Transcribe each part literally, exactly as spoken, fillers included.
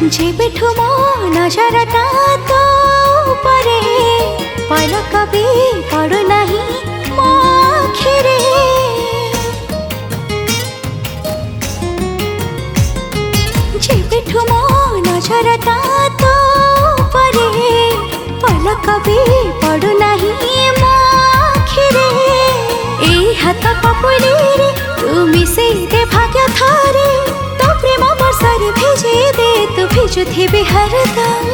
जेबेठु मो नजरटा तो परे पलक भी पड़ु नहीं मो आखिरे जेबेठु मो नजरटा तो परे पलक भी पड़ु नहीं मो आखिरे ए हाथ पापुली रे तू मिसे दे भाग्य थारे तो प्रेम बरसारे भेजे दे तू भेजु थे हरदम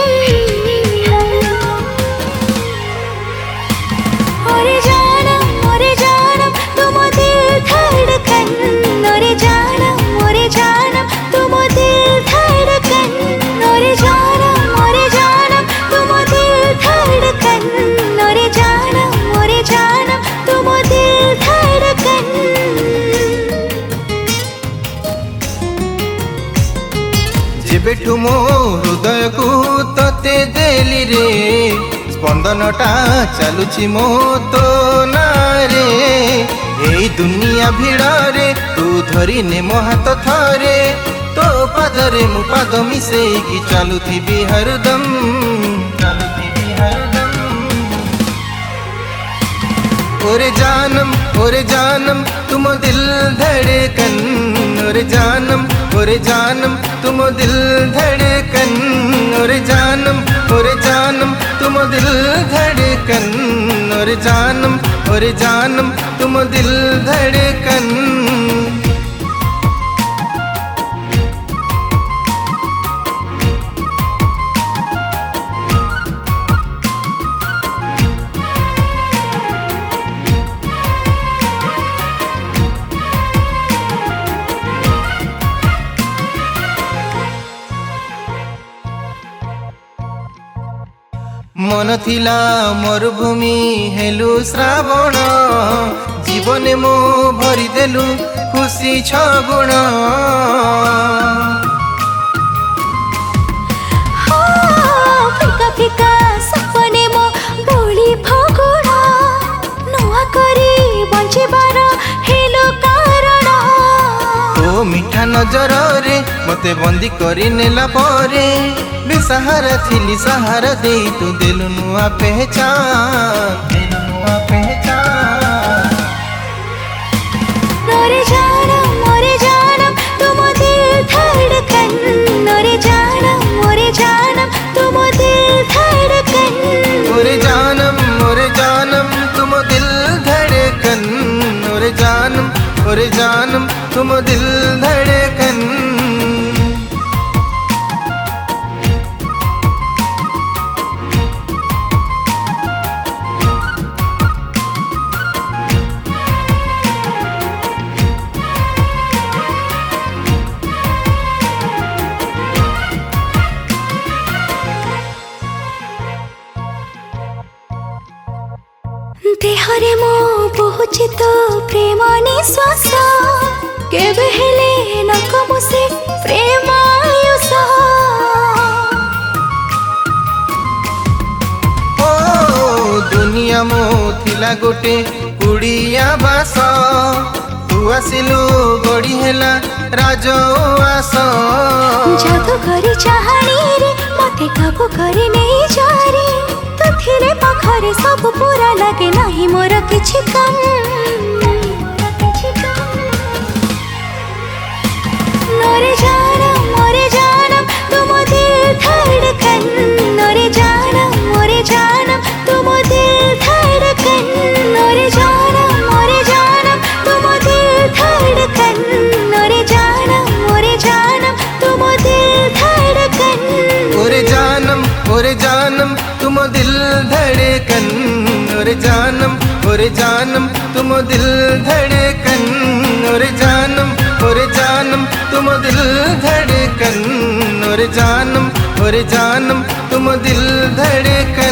ओरे जानम ओरे जानम तुम दिल धड़कन ओरे जानम ओरे जानम तुम दिल धड़कन ओरे जानम ओरे जानम तुम दिल धड़कन ओरे जानम ओरे जानम तुम दिल धड़कन जेबेठु मो हृदय को तते देली रे स्पंदनटा चलुची मो तो नारे एई दुनिया भिड़े तू धरी ने मो हाथ थरे तो पादरे मु पाद मिसेकी चलुथिबी हरदम चलुथिबी हरदम ओरे जानम ओरे जानम तुम दिल धड़कन ओरे जानम ओरे जानम तुम दिल धड़कन ओरे जानम ओरे जानम तुम दिल धड़कन ओरे जानम ओरे जानम तुम दिल धड़कन मन थिला मरुभूमि हेलु श्रावण जीवने मो भरी देलु खुशी छगुण फिका फिका सपने मो बोली फगुण नुआ करी बंचिबार हेलो कारण ओ मिठा नजर रे मते बंदी करी नेला परे बेसहारा थिली सहारा दे तू देलु नुआ पहचान देलु नुआ पहचान ओरे जानम ओरे जानम तुम दिल धड़कन ओरे जानम ओरे जानम तुम दिल धड़कन ओरे जानम ओरे जानम तुम दिल धड़कन ओरे जानम ओरे जानम तुम दिल धड़कन देहरे मो बहुची तो प्रेम निश्वास केबे हेले न कमु से प्रेम आयुष ओ दुनिया मो थिला गोटे कुड़िया बास तू आसिलु गड़ी हेला राजवास जादू करी चाहनी रे मते काबू करी नहीं जारे तू थिले पाखरे सब पूरा लगे नहीं मोर किछि कम ओरे जानम ओरे जानम तुम दिल धड़कन ओरे जानम ओरे जानम तुम दिल धड़कन ओरे जानम ओरे जानम तुम दिल धड़कन ओरे जानम ओरे जानम तुम दिल धड़कन ओरे जानम ओरे जानम तुम दिल धड़कन ओरे जानम ओरे जानम तुम दिल धड़कन ओरे जानम ओरे जानम तुम दिल धड़कन ओरे जानम ओरे जानम तुम दिल धड़कन।